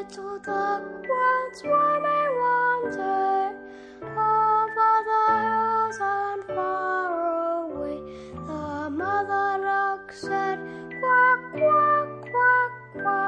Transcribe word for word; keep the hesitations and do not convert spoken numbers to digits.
little duck went swimming one day over the hills and far away. The mother duck said, quack, quack, quack, quack.